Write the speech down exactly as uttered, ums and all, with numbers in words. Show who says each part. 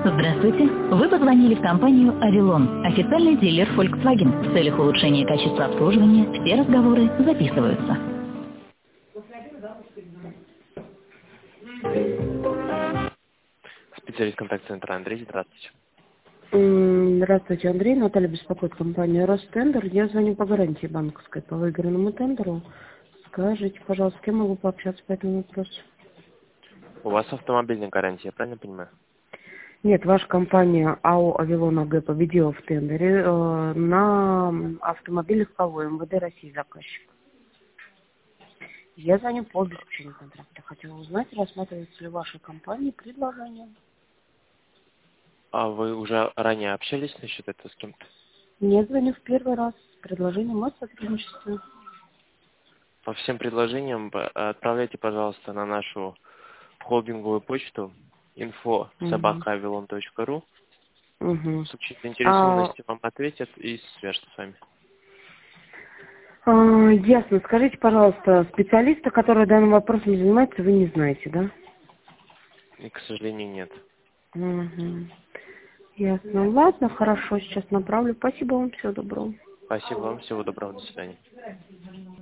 Speaker 1: Здравствуйте. Вы позвонили в компанию «Авилон», официальный дилер Volkswagen. В целях улучшения качества обслуживания все разговоры записываются.
Speaker 2: Специалист контакт-центра Андрей, здравствуйте.
Speaker 3: М, Здравствуйте, Андрей. Наталья беспокоит компания «Ростендер». Я звоню по гарантии банковской по выигранному тендеру. Скажите, пожалуйста, с кем могу пообщаться по этому вопросу?
Speaker 2: У вас автомобильная гарантия, я правильно понимаю?
Speaker 3: Нет, ваша компания АО «Авилон АГ» победила в тендере э, на автомобиль легковой МВД России заказчик. Я звоню по обеспечению контракта. Хотела узнать, рассматривается ли в вашей компании предложение.
Speaker 2: А вы уже ранее общались насчет этого с кем-то?
Speaker 3: Нет, звоню в первый раз с предложением о сотрудничестве.
Speaker 2: По всем предложениям э, отправляйте, пожалуйста, на нашу холдинговую почту info
Speaker 3: Угу.
Speaker 2: собака авилон точка ру.
Speaker 3: Угу.
Speaker 2: В случае
Speaker 3: А,
Speaker 2: заинтересованности вам ответят и свяжутся с вами.
Speaker 3: а, ясно. Скажите, пожалуйста, специалиста, который данным вопросом занимается, вы не знаете, да?
Speaker 2: И, к сожалению, нет.
Speaker 3: Угу. Ясно. Ладно, хорошо, сейчас направлю. Спасибо вам, всего доброго.
Speaker 2: Спасибо вам, всего доброго, до свидания.